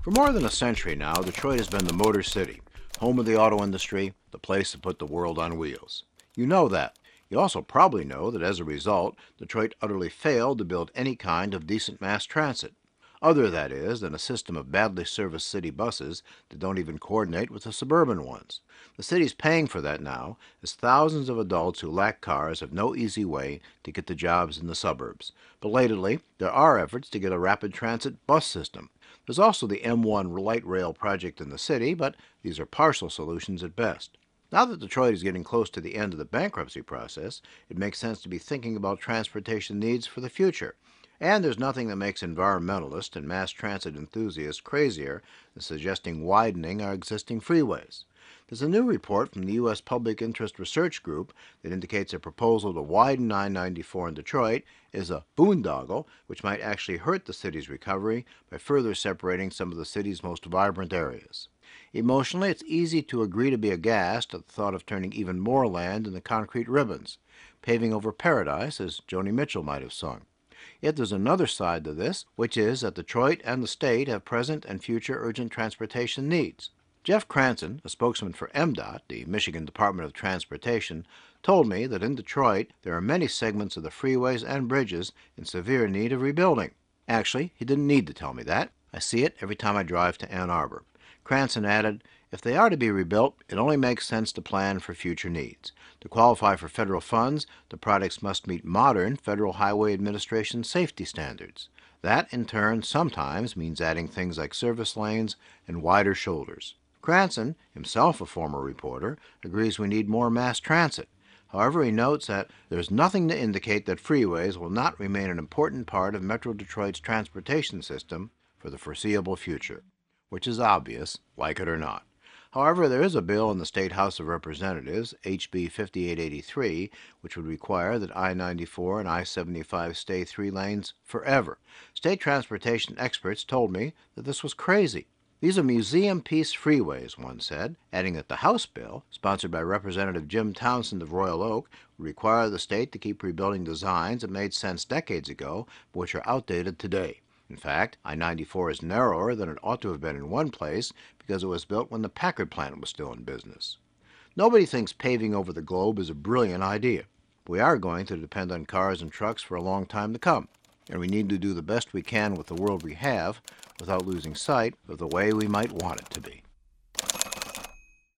For more than a century now, Detroit has been the Motor City, home of the auto industry, the place to put the world on wheels. You know that. You also probably know that as a result, Detroit utterly failed to build any kind of decent mass transit. Other, that is, than a system of badly serviced city buses that don't even coordinate with the suburban ones. The city's paying for that now, as thousands of adults who lack cars have no easy way to get to jobs in the suburbs. Belatedly, there are efforts to get a rapid transit bus system. There's also the M1 light rail project in the city, but these are partial solutions at best. Now that Detroit is getting close to the end of the bankruptcy process, it makes sense to be thinking about transportation needs for the future. And there's nothing that makes environmentalists and mass transit enthusiasts crazier than suggesting widening our existing freeways. There's a new report from the U.S. Public Interest Research Group that indicates a proposal to widen I-94 in Detroit is a boondoggle, which might actually hurt the city's recovery by further separating some of the city's most vibrant areas. Emotionally, it's easy to agree to be aghast at the thought of turning even more land into concrete ribbons, paving over paradise, as Joni Mitchell might have sung. Yet there's another side to this, which is that Detroit and the state have present and future urgent transportation needs. Jeff Cranson, a spokesman for MDOT, the Michigan Department of Transportation, told me that in Detroit there are many segments of the freeways and bridges in severe need of rebuilding. Actually, he didn't need to tell me that. I see it every time I drive to Ann Arbor. Cranson added, if they are to be rebuilt, it only makes sense to plan for future needs. To qualify for federal funds, the projects must meet modern Federal Highway Administration safety standards. That, in turn, sometimes means adding things like service lanes and wider shoulders. Cranson, himself a former reporter, agrees we need more mass transit. However, he notes that there's nothing to indicate that freeways will not remain an important part of Metro Detroit's transportation system for the foreseeable future, which is obvious, like it or not. However, there is a bill in the State House of Representatives, HB 5883, which would require that I-94 and I-75 stay 3 lanes forever. State transportation experts told me that this was crazy. These are museum-piece freeways, one said, adding that the House bill, sponsored by Representative Jim Townsend of Royal Oak, would require the state to keep rebuilding designs that made sense decades ago, but which are outdated today. In fact, I-94 is narrower than it ought to have been in one place because it was built when the Packard plant was still in business. Nobody thinks paving over the globe is a brilliant idea. We are going to depend on cars and trucks for a long time to come, and we need to do the best we can with the world we have without losing sight of the way we might want it to be.